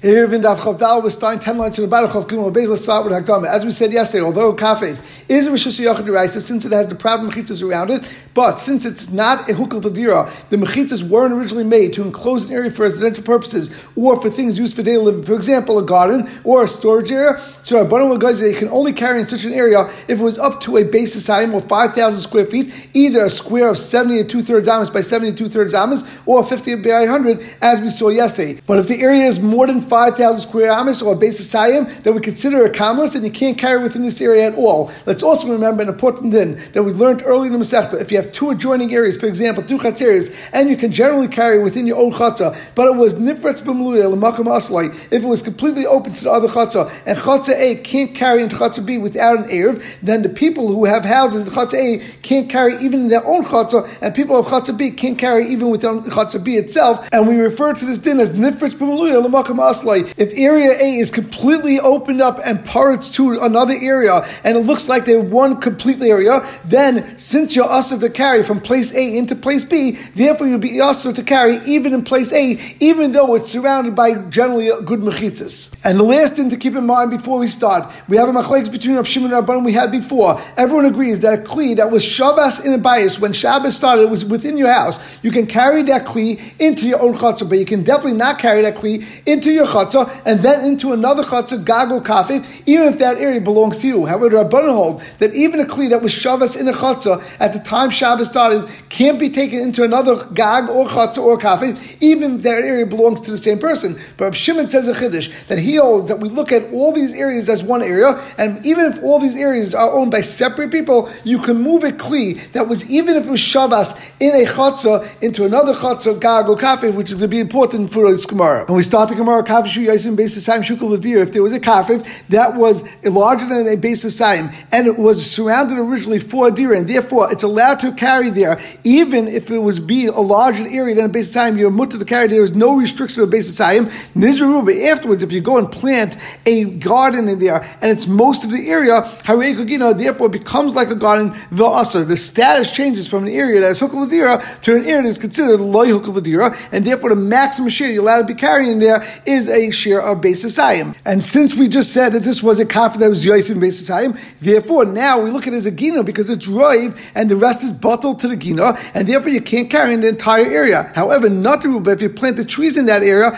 Here in Daf Chavdal, we're starting 10 lines from the bottom of Gimel Beis. Let's start with Hakdama. As we said yesterday, although Kafev is a Rishus Yachid Deraisa, since it has the proper mechitzas around it, but since it's not a Hukal Tadira, the mechitzas weren't originally made to enclose an area for residential purposes or for things used for daily living, for example, a garden or a storage area. So Rabbanan guys, they can only carry in such an area if it was up to a base size or 5,000 square feet, either a square of 70 and 2/3 amas by 70 and 2/3 amas, or 50 by 100, as we saw yesterday. But if the area is more than 5,000 square amas or a base sayim, that we consider a kamlas, and you can't carry within this area at all. Let's also remember an important thing that we learned early in the Masechta. If you have two adjoining areas, for example, two chatzeres, and you can generally carry within your own chatzah, but it was nifratz b'mluya l'makom aslai, if it was completely open to the other chatzah, and chatzah A can't carry into chatzah B without an erev, then the people who have houses in chatzah A can't carry even in their own chatzah, and people of chatzah B can't carry even within chatzah B itself. And we refer to this din as nifratz b'mluya l'makom aslai. If area A is completely opened up and parts to another area, and it looks like they're one complete area, then since you're usher to carry from place A into place B, therefore you'll be usher to carry even in place A, even though it's surrounded by generally good mechitzas. And the last thing to keep in mind before we start, we have a machlekes between Rav Shimon and Rabbanan we had before. Everyone agrees that a kli that was shavas in a bias when Shabbos started, it was within your house. You can carry that kli into your own chatzah, but you can definitely not carry that kli into your chatzah and then into another chatzah, gag or kafif, even if that area belongs to you. However, the Rabbanan hold that even a kli that was shavas in a chatzah at the time Shabbos started can't be taken into another gag or chatzah or kafif, even if that area belongs to the same person. But Rav Shimon says a chiddush that he holds that we look at all these areas as one area, and even if all these areas are owned by separate people, you can move a kli that was, even if it was shavas in a chatzah, into another chatzah, gag or kafif, which is going to be important for this Gemara. And we start the Gemara kafif shu yaisim basis saim shukal ladir. If there was a kafif that was larger than a basis saim and it was surrounded originally for a deer, and therefore it's allowed to carry there, even if it was be a larger area than a basis saim, you're mutter to carry. There is no restriction of basis saim. Nizru, but afterwards, if you go and plant a garden in there and it's most of the area, harei kugina, therefore it becomes like a garden v'asar. The status changes from an area that is hukal ladira to an area that is considered loy hukal ladira, and therefore the maximum share you're allowed to be carrying there is a share of basis saim. And since we just said that this was a kafir that was yosim basis saim, therefore now we look at it as a gina because it's roiv and the rest is bottled to the gina, and therefore you can't carry in the entire area. However, not the but if you plant the trees in that area,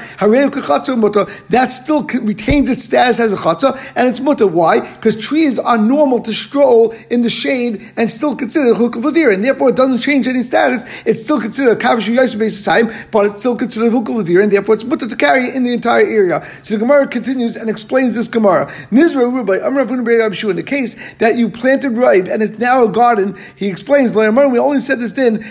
that still retains its status as a chatzah, and it's mutter. Why? Because trees are normal to stroll in the shade and still considered hukal ladir, and therefore it doesn't change any status. It's still considered a kafir yosim basis saim, but it's still considered hukal ladir, and therefore it's mutter to carry in the entire area. So the Gemara continues and explains this Gemara. Nizra Rubai, in the case that you planted ripe and it's now a garden, he explains, we only said this then,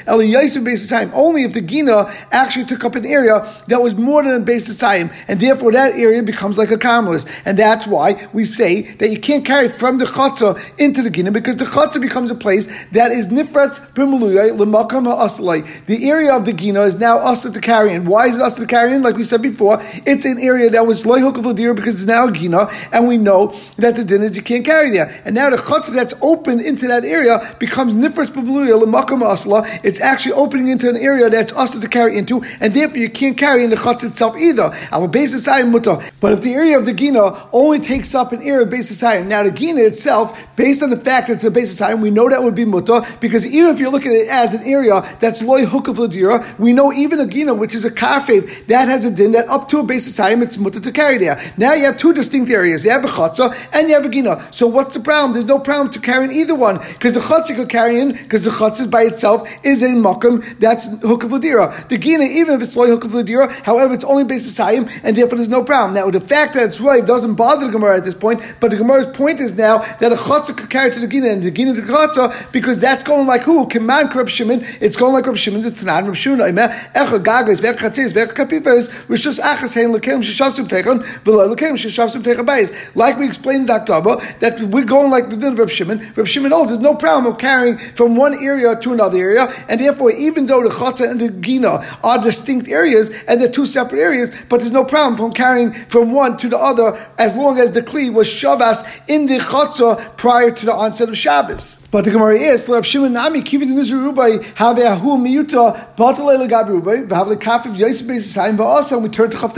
only if the Gina actually took up an area that was more than a basis time, and therefore that area becomes like a karmelis. And that's why we say that you can't carry from the chatzah into the Gina, because the chatzah becomes a place that is nifratz b'muluyah l'makam ha'aslai. The area of the Gina is now usher to carry in. Why is it usher to carry in? Like we said before, it's an area that was loy hukal ladir because it's now a Gina, and we know that the din is you can't carry there. And now the chatzah that's open into that area becomes nifratz b'muluyah l'makam ha'asla. It's actually opening into an area that's usher to carry into, and therefore you can't carry in the chatzah itself either. Our basis sayim mutar. But if the area of the Gina only takes up an area of basis sayim, now the Gina itself, based on the fact that it's a basis sayim, we know that would be mutar, because even if you're looking at it as an area that's loy hukal ladira, we know even a Gina, which is a kafev, that has a din that up to a basis sayim, it's mutar to carry there. Now you have two distinct areas. You have a chatzah and you have a Gina. So what's the problem? There's no problem to carry in either one, because the chatzah could carry in, because the chatzah by itself is a makam that's hukal ladira. The Gina, even if it's loy hukal ladira, however, it's only basis sayim, and therefore there's no problem. Now, the fact that it's right doesn't bother the Gemara at this point, but the Gemara's point is now that a chatzah could carry to the Gina, and the Gina to the chatzah, because that's going like who? Keman Reb Shimon. It's going like Reb Shimon, the Tanan Reb Shimon. Echa gagas, ve'ech chatzis, ve'ech kapifes, rishus achas hein lekem sheshavsum techon, v'lo lekem sheshavsum techon bayis. Like we explained in October, that we're going like the din of Reb Shimon. Reb Shimon holds there's no problem of carrying from one area to another area, and therefore even though the chatzah and the Gina are distinct areas, and they're two separate areas, but there's no problem from carrying from one to the other as long as the kli was shavas in the chatzah prior to the onset of Shabbos. But the Gemara is, Rav Shimon Nami, keeping the Nizru Rubai, have a hu miyuta, batalei legabi Rubai, have the kafif yosef basis time, but also we turn to Chavdal and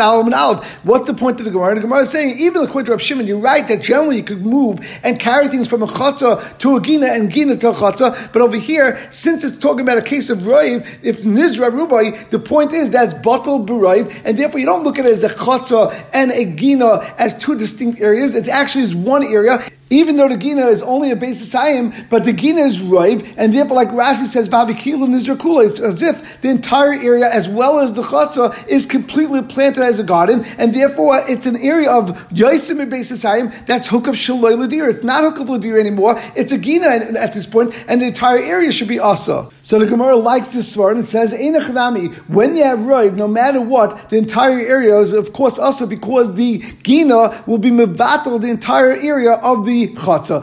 Aleph. What's the point of the Gemara? The Gemara is saying, even according to Rav Shimon, you're right that generally you could move and carry things from a chatzah to a gina and gina to a chatzah, but over here, since it's talking about a case of roiv, if nizra rubai, the point is that's batal b'roiv, and therefore you don't look at it as a chatzah and a gina as two distinct areas. It actually is one area. Even though the Gina is only a basis ayim, but the Gina is roiv, and therefore, like Rashi says, Vavikilu Nizra Kula, it's as if the entire area, as well as the Chatzah, is completely planted as a garden, and therefore it's an area of Yosim and basis ayim that's hook of Shaloi Ladir. It's not hook of Ladir anymore, it's a Gina at this point, and the entire area should be Asa. So the Gemara likes this svar and it says, Einach Nami, when you have roiv, no matter what, the entire area is of course Asa, because the Gina will be mevatel the entire area of the chatzah.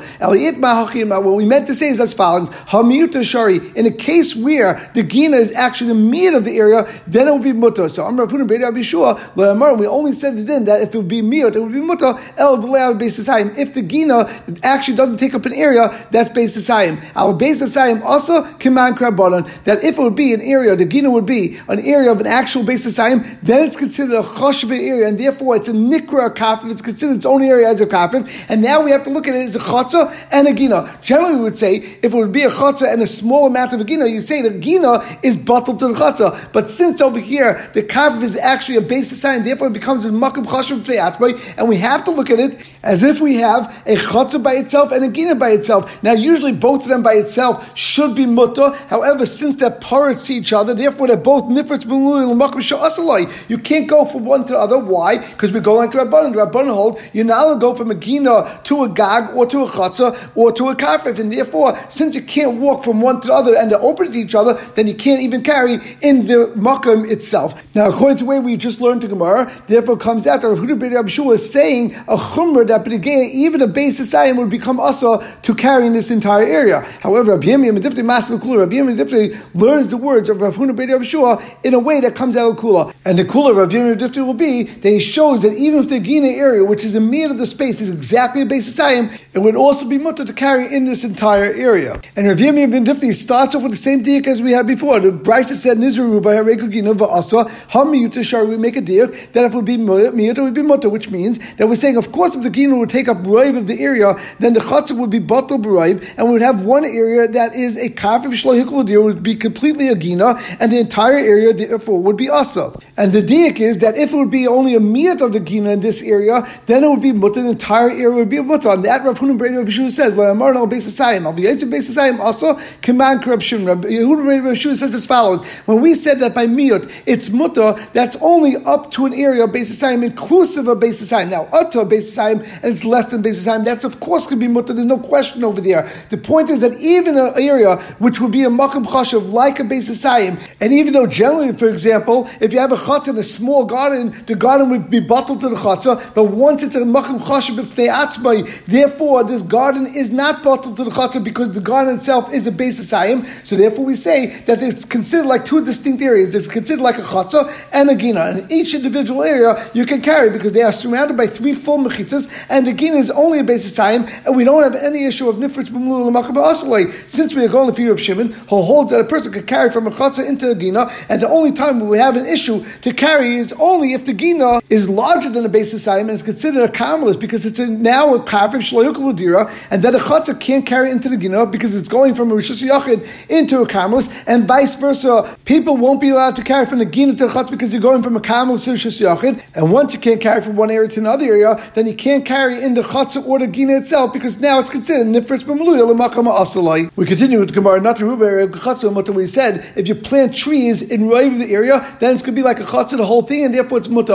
What we meant to say is as follows: Hamiyuta shari. In a case where the gina is actually the meat of the area, then it will be mutter. So Amar Rav Huna Beit Rabbi Yeshua, we only said it then that if it would be meat, it would be mutter. El Delei Beis Hasayim. If the gina actually doesn't take up an area, that's Beis Hasayim. Our Beis Hasayim also Kiman Krabanan. That if it would be an area, the gina would be an area of an actual Beis Hasayim, then it's considered a choshva area, and therefore it's a nikra kafif. It's considered its own area as a kafif, and now we have to look at it as a chatzah and a gina. Generally, we would say if it would be a chatzah and a small amount of a gina, you say the gina is bottled to the chatzah. But since over here the kafif is actually a basis sign, therefore it becomes a makom chashuv pnei, and we have to look at it as if we have a chatzah by itself and a gina by itself. Now, usually both of them by itself should be mutter. However, since they're parrots to each other, therefore they're both nifritz b'mulil makom sha'asalai. You can't go from one to the other. Why? Because we go like the Rabbanan. The Rabbanan hold you're not allowed to go from a gina to a gag or to a chatzah or to a kafif, and therefore, since you can't walk from one to the other and they're open to each other, then you can't even carry in the makom itself. Now, according to the way we just learned the Gemara, therefore comes out that Rav Huna Beit Rabbi Yeshua is saying a chumrah that even a beis hasayim would become asa to carry in this entire area. However, Rabbi Yirmiyah Medifti Masel Kula, Rabbi Yirmiyah Medifti learns the words of Rav Huna Beit Rabbi Yeshua in a way that comes out of Kula, and the Kula of Rabbi Yirmiyah Medifti will be that he shows that even if the Gina area, which is a meat of the space, is exactly a beis hasayim, it would also be mutter to carry in this entire area. And Rav Yirmiyah ben Difti starts off with the same diak as we had before. The Brisa said Nizru by Hareku Gina va'asa Hamiyuta Shar. We make a diak that if it would be miyuta, it would be mutter, which means that we're saying, of course, if the Gina would take up roiv of the area, then the chatzah would be batal b'roiv, and we would have one area that is a kafif shlo hikol dir would be completely a Gina, and the entire area therefore would be asa. And the diak is that if it would be only a miyut of the Gina in this area, then it would be mutter. The entire area would be a mutter. And that Rav Huna Beit Rabbi Yeshua says, "La'amar no beis hasayim, al v'yetzer beis hasayim also command corruption." Rabbi Yehuda Beit Yeshua says as follows: when we said that by miyut it's mutter, that's only up to an area of beis hasayim, inclusive of beis hasayim. Now, up to a beis hasayim and it's less than beis hasayim, that's of course going to be mutter. There's no question over there. The point is that even an area which would be a makom chashuv like a beis hasayim, and even though generally, for example, if you have a chatzah in a small garden, the garden would be bottled to the chatzah, but once it's a makom chashuv b'fnei atzmai, therefore this garden is not bottled to the chatzah because the garden itself is a beis hasayim. So therefore we say that it's considered like two distinct areas. It's considered like a chatzah and a gina. And each individual area you can carry because they are surrounded by three full mechitzas, and the gina is only a beis hasayim, and we don't have any issue of nifritz b'mulul l'makom ba'asalei. Since we are going to Rav Shimon, who holds that a person could carry from a chatzah into a gina, and the only time we have an issue to carry is only if the gina is larger than a beis hasayim and is considered a karmelis because it's now a kafif shlo hikol ladira, and that a chatzah can't carry into the gina because it's going from a rishus yachid into a karmelis, and vice versa. People won't be allowed to carry from the gina to the chatzah because you're going from a karmelis to a rishus yachid, and once you can't carry from one area to another area, then you can't carry in the chatzah or the gina itself because now it's considered nifritz b'muluya l'makom ha'asalai. We continue with the Gemara, not to Ruba chatzah, but we said if you plant trees in roiv of the area, then it's going to be like a chatzah the whole thing, and therefore it's mutar.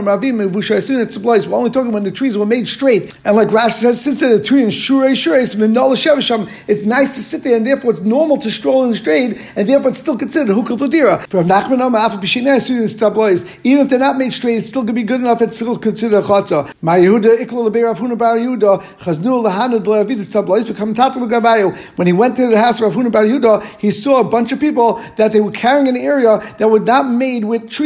We're only talking when the trees were made straight, and like Rashi says, since the tree in shurei it's nice to sit there, and therefore it's normal to stroll in the straight, and therefore it's still considered hukal tadira. From Nachman even if they're not made straight, it's still going to be good enough. It's still considered a chatzah. My Yehuda ikla lebeir Rav Huna bar Yehuda chaznu lahanu d'le'avidus tablois v'kamtatu l'gabayu. When he went to the house of Rav Huna bar Yehuda, he saw a bunch of people that they were carrying an area that was not made with trees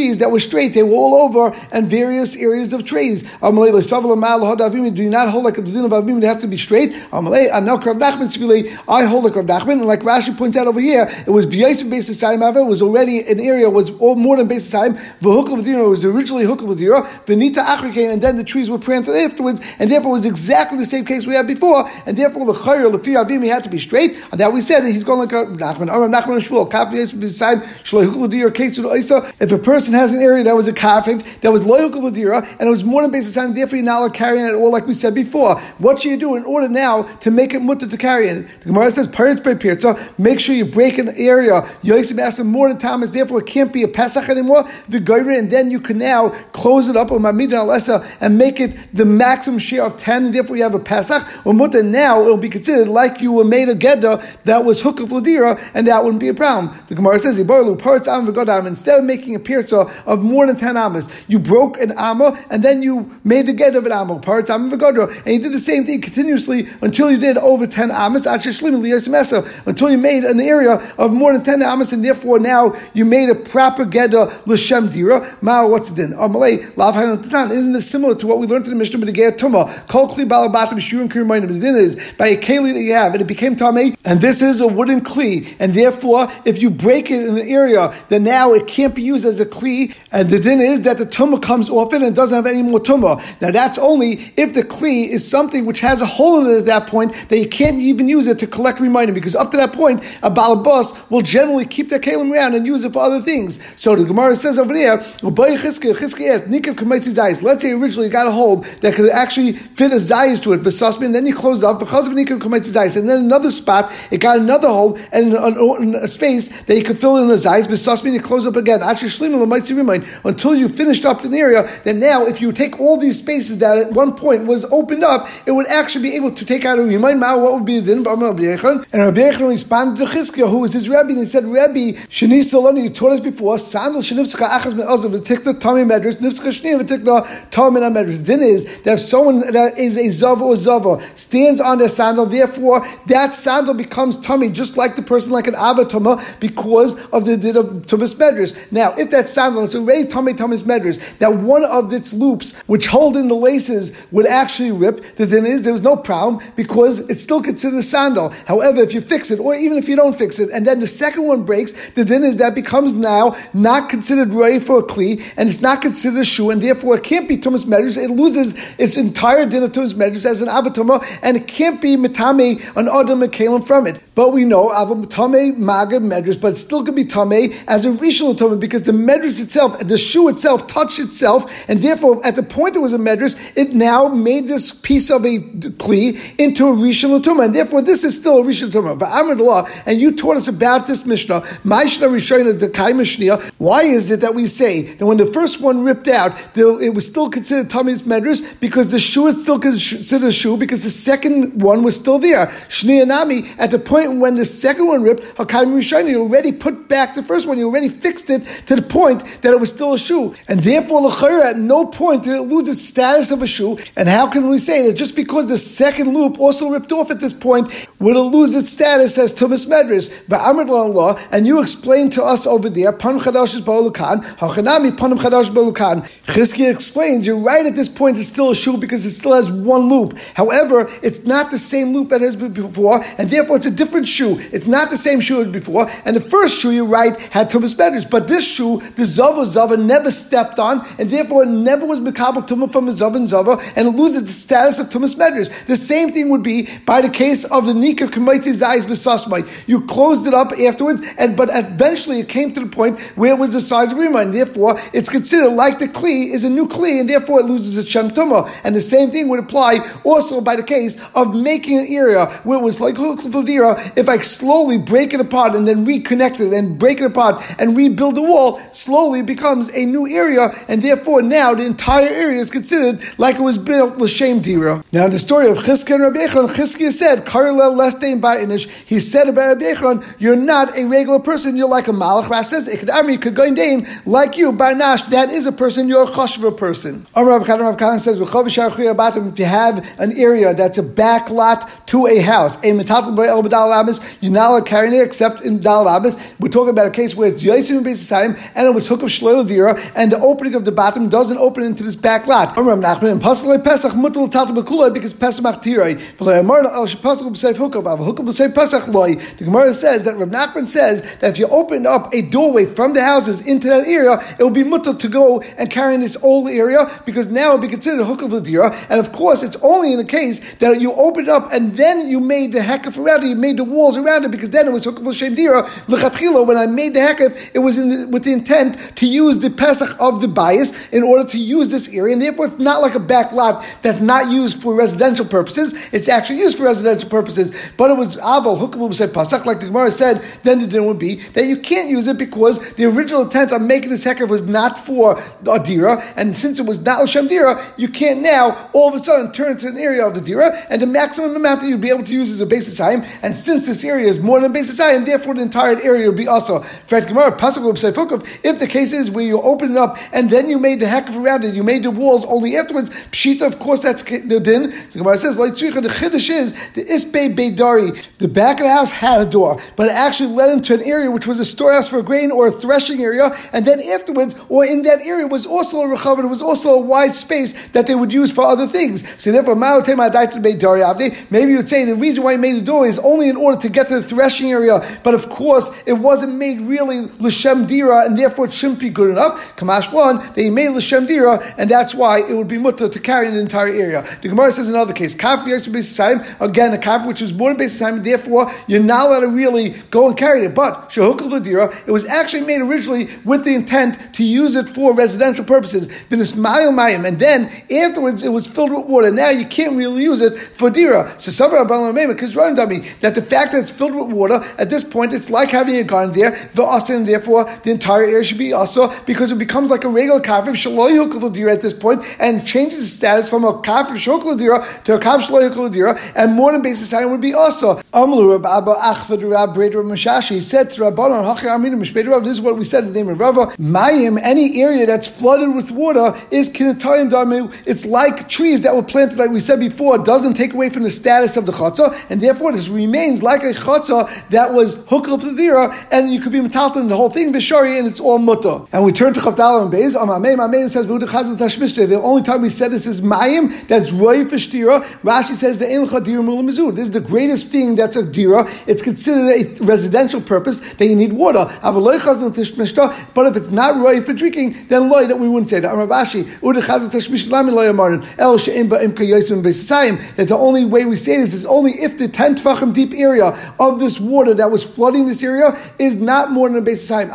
trees that were straight. They were all over and various areas of trees. Do you not hold like the din of Avim? They have to be straight. I hold like Rav Nachman, and like Rashi points out over here, it was V'yaisim Beis Hasayim Ava. It was already an area was more than Beis Hasayim. V'hukal V'dira was originally Hukal V'dira. V'nita Achrikein, and then the trees were planted afterwards, and therefore it was exactly the same case we had before, and therefore the Chayr Lefi Avim had to be straight. And now we said that he's going like Rav Nachman. Rav Nachman and Shmuel. Kaf V'yaisim Beis Hasayim Shloi Hukal V'dira Ketzur Oisa. If a person has an area that was a kafif, that was Lo Hukal V'dira, and it was more than Beis Hasayim, therefore you're not allowed to carry it at all, like we said before. What should you do in order now to make it mutter to carry it? The Gemara says, Paritz by Pirza, make sure you break an area, Yosim Asim more than Thomas, therefore it can't be a Pesach anymore, the Goyre, and then you can now close it up, or Mamid Alessa, and make it the maximum share of 10, and therefore you have a Pesach, or mutter, now it will be considered like you were made a Gedda that was Hukal V'dira, and that wouldn't be a problem. The Gemara says, instead of making a Pirza of more than 10 amas, you broke an amma, and then you made the Gedda of an amma, and you did the same thing continuously until you did over 10 amas, until you made an area of more than 10 amas, and therefore now you made a proper Gedda l'shem dira. What's the din? Isn't this similar to what we learned in the Mishnah with the Ge'er Tumah? Kol kli balabatim shiyun kirimayim. The din is by a keli that you have, and it became tamei, and this is a wooden kli, and therefore if you break it in the area, then now it can't be used as a kli, and the din is that the tumah comes off it and doesn't have any more tumah. Now that's only if the kli is something which has a hole in it at that point that you can't even use it to collect reminding, because up to that point a balabas will generally keep their kalim around and use it for other things. So the Gemara says over there, let's say originally you got a hole that could actually fit a zayis to it, and then you closed it up, and then another spot it got another hole and a space that you could fill in the zayis, and you close up again until you finished up an area. Then now if you take all these spaces that at one point was opened up, it would actually be able to take out a remind. What would be the din? And Rabbi Yechon responded to Chizkiah, who was his Rebbe, and he said, Rebbe, Shani Saloni, you taught us before, Sandal Shanivska Achaz Me'ozav, V'tikna Tami Medrash, Nivska Shnia, V'tikna Tami Medrash. The din is that if someone that is a Zava or Zava stands on their sandal, therefore that sandal becomes tummy, just like the person like an Abba Tumah, because of the din of Tumas Medrash. Now, if that sandal is already Tumas Medrash, that one of its loops, which hold in the laces, would actually rip, the din is there was no problem, because it's still considered a sandal. However, if you fix it, or even if you don't fix it, and then the second one breaks, the din is that becomes now not considered ready for a kli, and it's not considered a shoe, and therefore it can't be Tumas Medrash. It loses its entire din of Tumas Medrash as an Avatuma, and it can't be Mitame, an Adam Mekalim from it. But we know Avatame Maga Medrash, but it still could be Tame as a Rishon Tumah, because the Medrash itself, the shoe itself, touched itself, and therefore at the point it was a Medrash, it now made this piece of a kli into a Rishon Tumah, and therefore this is still a Rishon Tumah. But Amr Allah, and you taught us about this Mishnah, why is it that we say that when the first one ripped out, it was still considered Tami's Medrash, because the shoe is still considered a shoe, because the second one was still there. Shnia Nami, at the point when the second one ripped, you already put back the first one, you already fixed it to the point that it was still a shoe. And therefore, at no point did it lose its status of a shoe. And how can we say that just because the second loop also ripped off at this point, would it lose its status as Tumas Medrash? And you explained to us over there, Chizkiah explains, you're right at this point, it's still a shoe because it still has one loop. However, it's not the same loop that it has been before, and therefore it's a different shoe. It's not the same shoe as before, and the first shoe, you're right, had Tumas Medrash, but this shoe, the Zava never stepped on, and therefore it never was Mekabel Tumah from a Zava, and it loses the status of Tumas Medrash. The same thing would be by the case of the Nikah K'maitzi Zayis V'sasmai. You closed it up afterwards, but eventually it came to the point where it was the size of Rima, and therefore it's considered like the Kli is a new Kli, and therefore it loses its Shem Tumah. And the same thing would apply also by the case of making an area where it was like if I slowly break it apart and then reconnect it and break it apart and rebuild the wall, slowly it becomes a new area, and therefore now the entire area is considered like it was built l'shem dira. Now in the story of Chizkiah and Rabbi Yechon, Chizkiah said, he said about Rabbi Yechon, you're not a regular person, you're like a malach. Rash says, like you, Barnash, that is a person, you're a chashva person. Rav Kanan says, if you have an area that's a back lot to a house, Dalabas, you're not allowed carrying it except in Dalabas. We're talking about a case where it's Yaisim and Beis Hasayim, and it was hook of Shloil Dira, and the opening of the bottom doesn't open into this back lot. And Pasach Pesach Mutal Tata Bakulai because Pesach Machtirai. The Gemara says that Rav Nachman says that if you open up a doorway from the houses into that area, it will be mutter to go and carry in this old area because now it will be considered a hook of the dira. And of course, it's only in the case that you open it up and then you made the hekef around it, you made the walls around it, because then it was hook of l'shem dira. L'chatchila, when I made the hekef, it was with the intent to use the pesach of the bias in order to use this area, and therefore it's not like a back lot that's not used for residential purposes. It's actually used for residential purposes, but it was aval hook of l'shem pasach, like the Gemara said. Then the din would be that you can't use it because the original intent of making this hekef was not for a dira, and since it was not l'shem dira, you can't now all of a sudden turn to an area of the dira, and the maximum amount that you'd be able to use is a basis hayim, and since this area is more than a basis hayim, therefore the entire area would be also. If the case is where you open it up and then you made the hekef around it, you made the walls only afterwards, pshita, of course that's the din. So the Gemara says, the chiddush is the isbei beidari, the back of the house had a door, but it actually led into an area which was a storehouse for grain or a threshing area, and then afterwards, or in that area was also a rechav, it was also a wide space that they would use for other things. So therefore, maybe you would say the reason why you made the door is only in order to get to the threshing area, but of course it wasn't made really l'shem dira, and therefore it shouldn't be good enough. Kamash one, they made l'shem dira, and that's why it would be mutter to carry an entire area. The Gemara says another case, kaf yosef beis hasayim, again a kaf which was more than beis hasayim, therefore you're not allowed to really go and carry it. But shehukal l'dira, it was actually made originally with the intent to use it for residential purposes. And then afterwards it was filled with water. Now you can't really use it for dira. So that the fact that it's filled with water at this point, it's like having a garden there. And therefore the entire area should be also, because it becomes like a regular kafir shelo yukal dira at this point, and changes the status from a kafir shokal dira to a kafir shelo yukal dira, and more than basis sign would be also. He said to Rabbanon, this is what we said in the name of Rava. Mayim, any area that's flooded with water is kinatayim damu. It's like trees that were planted, like we said before, it doesn't take away from the status of the chatzah, and therefore this remains like a chatzah that was hukal to the dira, and you could be metalton the whole thing v'shari, and it's all mutter. And we turn to Chavdala and Beis. Mamei says the only time we said this is mayim that's roy v'shtira. Rashi says the ein chadir mul mizur. This is the greatest thing that's a dira. It's considered a residential purpose that you need water. But if it's not roy for drinking, then loy that we wouldn't say that. That the only way we say this is only if the 10 tefachim deep area of this water that was flooding this area is not more than a basis hayim.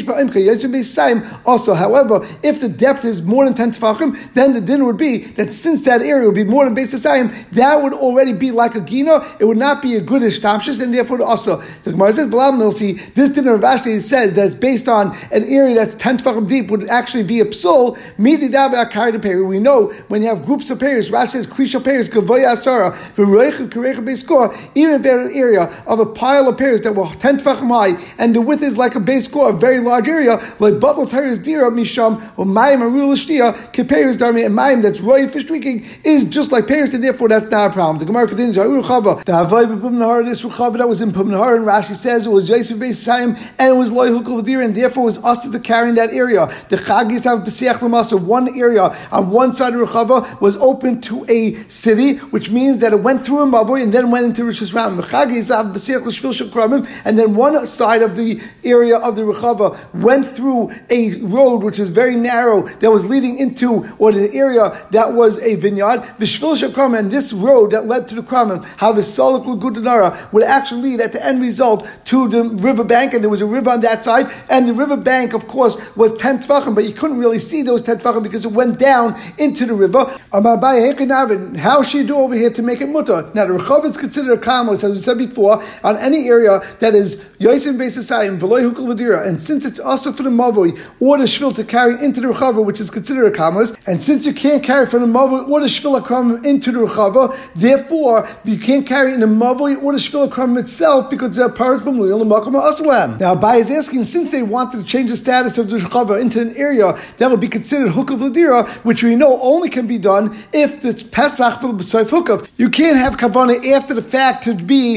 Also, however, if the depth is more than 10 tefachim, then the din would be that since that area would be more than basis hayim, that would already be like a gina. It would not be a good ishtamshus, and therefore also the Gemara says, this din of Rav Ashi says that it's based on an area that's 10 tefachim deep would actually be a psul. We know when you have groups of pairs, Rashi says krisha pairs gavoya asara v'roichav karecha beiskor. Even if you had an area of a pile of pairs that were 10 tefachim high and the width is like a beiskor, a very large area, like batal teres dira misham or mayim arul shtia kepeiros darmi, and mayim that's roy fish drinking is just like pairs, and therefore that's not a problem. The Gemara continues, the havay b'pum this ruchava that was in Pum Nahar, and Rashi says it was Yosef beis hasayim and it was loy hukal v'dira, and therefore it was us to carry in that area. The chagis have b'seach l'masa, one area on one side of Rechava was open to a city, which means that it went through a mavoi and then went into Rosh Hashanah. And then one side of the area of the Rechava went through a road which is very narrow that was leading into, or the area that was a vineyard. And this road that led to the Kramim, would actually lead at the end result to the riverbank, and there was a river on that side, and the riverbank, of course, was 10 tefachim, but you couldn't really see those 10 tefachim because it went down into the river. How should you do over here to make it mutter? Now the Rechav is considered a kamelis, as we said before, on any area that is Yosef beis hasayim v'loy hukal v'dira, and since it's also for the mavoi or the shvil to carry into the Rechav, which is considered a kamelis, and since you can't carry from the mavoi or the shvil akram into the Rechav, therefore you can't carry in the mavoi or the shvil akram itself because they're part of the l'makom ha'aslam. Now Abai is asking, since they wanted to change the status of the Rechav into an area that would be considered hukal v'dira, which we know only can be done if it's Pesach for the B'soif Hukav. You can't have kavanah after the fact to be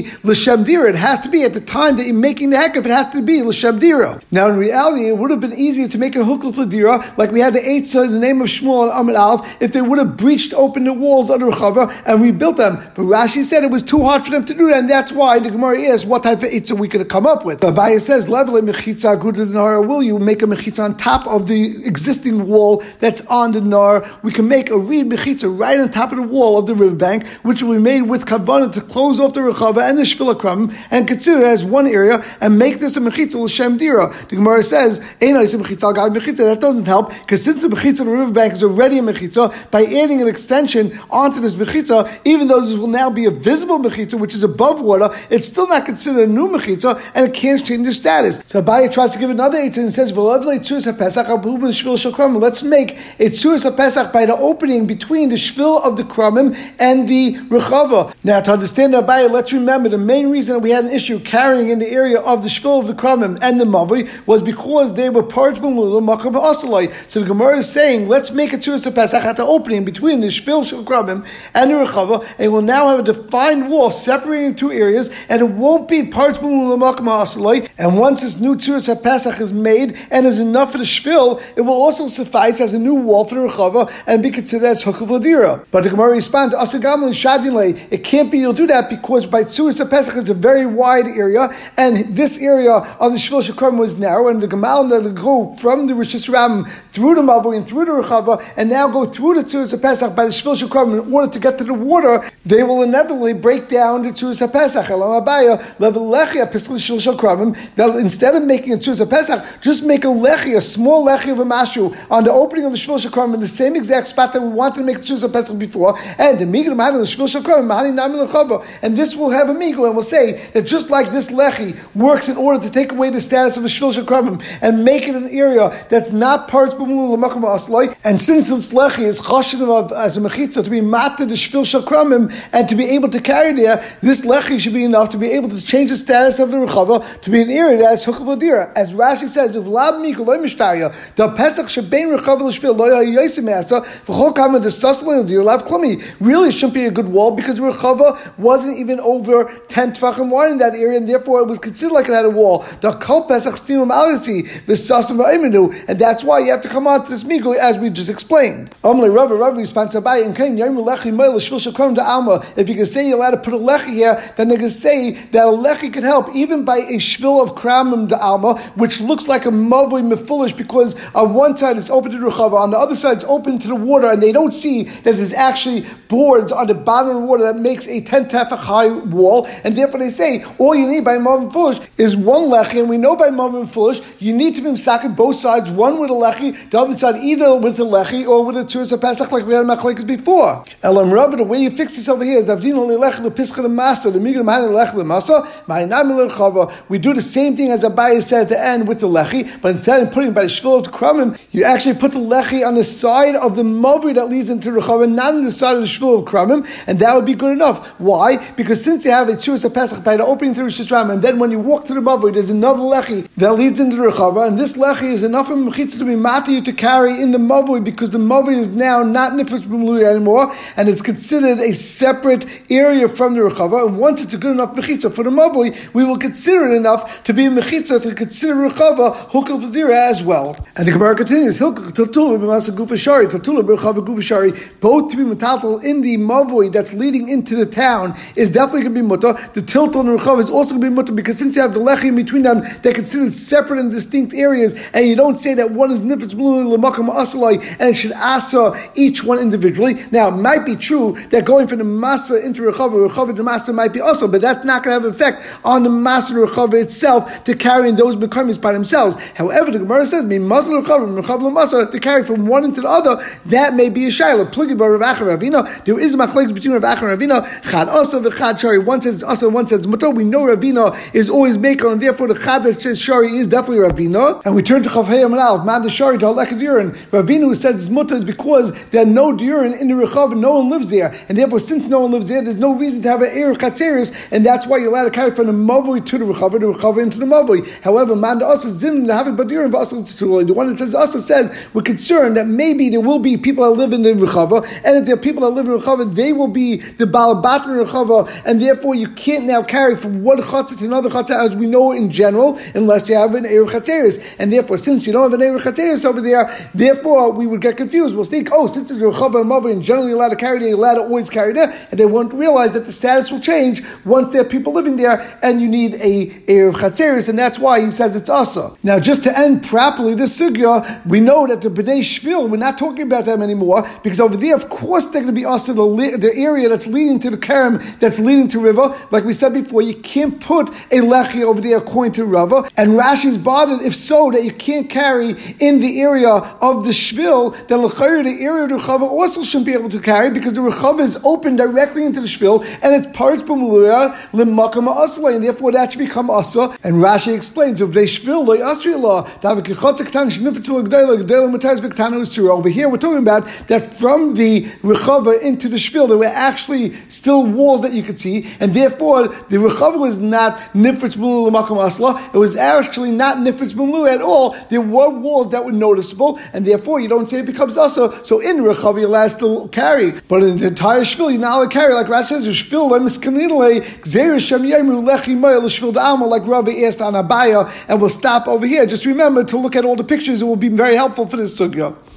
be l'shem dira. It has to be at the time that you're making the hekef. It has to be l'shem dira. Now, in reality, it would have been easier to make a hukul l'dira, like we had the Eitzah in the name of Shmuel and Amid Aleph, if they would have breached open the walls of the Rechava and rebuilt them. But Rashi said it was too hard for them to do that, and that's why the Gemara asked what type of Eitzah we could have come up with. Abaye says, "Level mechitza guda nara." Will you make a mechitza on top of the existing wall that's on the nar? We can make a reed mechitza right on top of the wall of the riverbank, which will be made with kavanah to close off the Rechava and the Shvil HaKramim, and consider it as one area, and make this a mechitza l'shem dira. The Gemara says, that doesn't help, because since the mechitza of the riverbank is already a mechitza, by adding an extension onto this mechitza, even though this will now be a visible mechitza, which is above water, it's still not considered a new mechitza, and it can't change the status. So Abaye tries to give another eitzah and says, let's make a tzuras HaPesach by the opening between the shvil of the kramim and the rechava. Now, to understand Abaye, let's remember the main reason that we had an issue carrying in the area of the shvil of the kramim and the mavli was because they were parts b'mula makam b'asalai. So the Gemara is saying, let's make a tzuras HaPesach at the opening between the shvil of kramim and the rechava, and we'll now have a defined wall separating two areas, and it won't be parts b'mula makam b'asalai. And once this new tzuras HaPesach is made and is enough for the shvil, it will also suffice as a new wall for the rechava and be considered as hukul l'dira. But the Gemara responds, it can't be you'll do that because by tzuras HaPesach is a very wide area, and this area of the shvil shekram was narrow, and the Gemal that will go from the Rishis Ram through the Mavoi and through the Rechava, and now go through the tzuras HaPesach by the shvil shekram in order to get to the water, they will inevitably break down the tzuras HaPesach. That instead of making a tzuras HaPesach, just make a lechi, a small lechi of a mashu on the opening of the shvil shekram in the same exact spot that we wanted to make tzuras HaPesach before, and the migdal mahani the shvil shekram mahani nami l'chava, and this will have a migdal, and we'll say that just like this lechi works in order to take away the status of a shvil shekram and make it an area that's not parts b'mula l'makam asloi, and since this lechi is chashin as a mechitza to be mated the shvil shekram and to be able to carry there, this lechi should be enough to be able to change the status of the rechava to be an area that is hukul l'dira. As Rashi says, if lab mikol loy mishtarya the pesach shebein rechava l'shvil loy hayosim masa v'chol kama desasel l'dira lav klumi, really shouldn't be a good wall because the rechava wasn't even over 10 tvachim wide in that area, and therefore it was considered like it had a wall. The kol pesach stimum alisi v'sasim v'imenu, and that's why you have to come on to this mikol as we just explained. Rav responds to Abaye, if you can say you're allowed to put a lechi here, then they can say that a lechi can help even by a shvil of kramim de alma, which looks like a mavoi mefulish because on one side it's open to the rechava, on the other side it's open to the water, and they don't see that there's actually boards on the bottom of the water that makes a 10 tefach high wall, and therefore they say all you need by mavoi mefulish is one lechi, and we know by mavoi mefulish you need to be misakin both sides, one with a lechi, the other side either with a lechi or with a tzuras HaPesach like we had machlekes before. Elam Rav, the way you fix this over here is we do the same thing as Abaye said at the end with the lechi, but instead of putting by the shvil of the kramim, you actually put the lechi on the side of the mavri that leads into the rechava, not on the side of the shvil of kramim, and that would be good enough. Why? Because since you have a tzuras HaPesach by the opening to the Rishis Ram, and then when you walk to the mavri, there's another lechi that leads into the rechava, and this lechi is enough for mechitza to be mati you to carry in the mavri, because the mavri is now not nifus b'mluya anymore, and it's considered a separate area from the rechava. And once it's a good enough mechitza for the mavli, we will consider it enough to be a mechitza to consider rechava hukul l'dira as well. And the Gemara continues, both to be metaltal in the mavli that's leading into the town is definitely going to be mutter. The tiltal and the rechava is also going to be mutter because since you have the lechi in between them, they're considered separate and distinct areas, and you don't say that one is nifetz b'mluya l'makam asalai and it should asa each one individually. Now, it might be true that going from the masa into rechava to masa might be also, but that's not going to have effect on the masa rechava itself to carry in those mekamis by themselves. However, the Gemara says, masa rechava to carry from one into the other, that may be a shayla. There is a machlekes between Rav Acha and Ravina. Chad asa v'chad shari. One says it's asa, one says it's mutar. We know Ravina is always mekel, and therefore the chad that says shari is definitely Ravina. And we turn to Chav Heyam and Alf, man the shari to halakha diurin. Ravina who says it's mutar is because there are no diurin in the rechava, no one lives there, and therefore since no one lives there, there's no reason to have an eruv chatzeris, and that's why you're allowed to carry from the mavoi to the rechava into the mavoi. However, man the asa zim to have it badiurin v'asal to the one that says asa says we're concerned that maybe there will be people that live in the rechava, and if there are people that live in the rechava, they will be the balabat in the rechava, and therefore you can't now carry from one chatzah to another chatzah as we know in general, unless you have an Erev Chatzeris. And therefore, since you don't have an Erev Chatzeris over there, therefore we would get confused. We'll think, since it's Rechava and Mava and generally allowed to carry, they're allowed to always carry there, and they won't realize that the status will change once there are people living there, and you need a Erev Chatzeris, and that's why he says it's asa. Now, just to end properly this sugya, we know that the Bnei Shvil, we're not talking about them anymore, because over there, of course, they're going to be asa, the area that's leading to the Kerem, that's leading to river. Like we said before, you can't put a lechi over there according to Rava, and Rashi's bothered, if so, that you can't carry in the area of the Shvil, then the area of the Rechava also shouldn't be able to carry, because the Rechava is open directly into the Shvil, and it's parts b'muluya l'makam asla, and therefore that should become asa. And Rashi explains, over here we're talking about that from the Rechava into the Shvil, there were actually still walls that you could see, and therefore the Rechava was not nifritz b'mulu l'makam asla. It was actually not nifritz b'mulu at all. There were walls that were noticeable, and therefore you don't say it becomes asa. So in Rechava you're allowed to still carry, but in the entire Shvil you're not allowed to carry. Like Rashi says, Shvil like Rabbi asked on Abaya, and we'll stop over here. Just remember to look at all the pictures. It will be very helpful for this sugya.